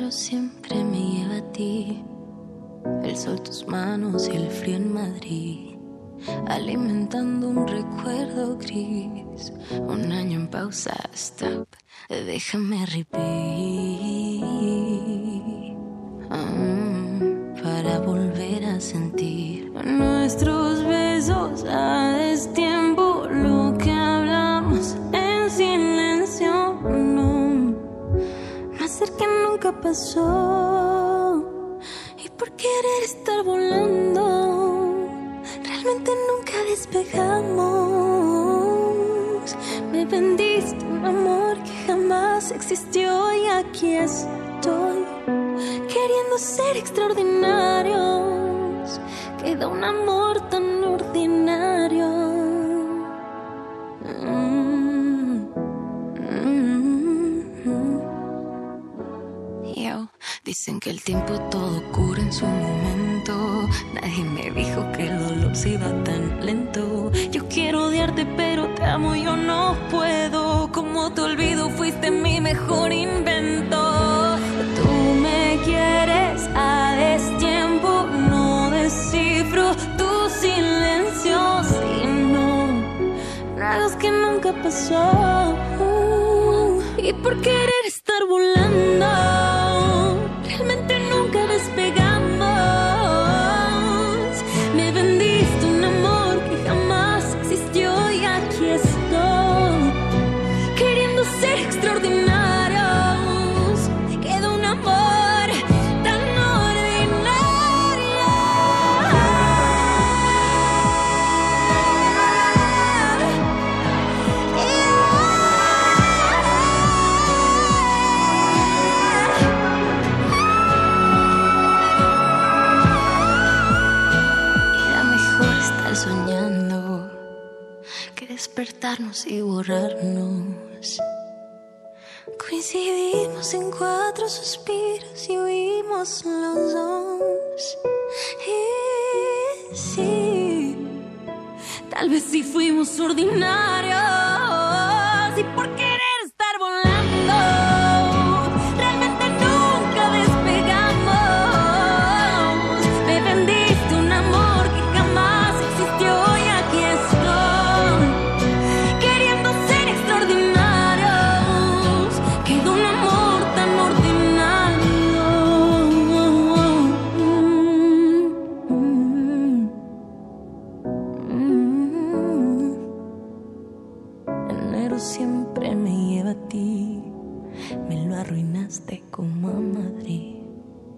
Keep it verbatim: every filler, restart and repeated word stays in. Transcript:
Enero siempre me lleva a ti, el sol, tus manos y el frío en Madrid, alimentando un recuerdo gris. Un año en pausa, stop, déjame repeat. um, Para volver a sentir nuestros besos a destiempo, lo que hablamos en silencio, no, más cerca nunca pasó. Y por querer estar volando, realmente nunca despegamos. Me vendiste un amor que jamás existió y aquí estoy, queriendo ser extraordinarios. Queda un amor tan ordinario. Mm, mm, mm. Yo, dicen que el tiempo todo cura en su momento. Nadie me dijo que el dolor se iba tan lento. Yo quiero odiarte pero te amo, yo no puedo. Como te olvido, fuiste mi mejor invento. Tú me quieres a destiempo, no descifro tu silencio. Si no, nada es que nunca pasó. Y por querer estar volando, realmente nunca despegamos. Me vendiste un amor que jamás existió y aquí estoy, queriendo ser extraordinarios. Queda un amor tan ordinario. Era mejor estar soñando que despertarnos y borrarnos. Coincidimos en cuatro suspiros y huimos los dos. Y sí, tal vez sí fuimos ordinarios. Y por querer estar volando, realmente nunca despegamos. Me vendiste un amor que jamás existió y aquí estoy, queriendo ser extraordinarios. Queda un amor tan ordinario. Enero siempre me lleva a ti, me lo arruinaste como a Madrid.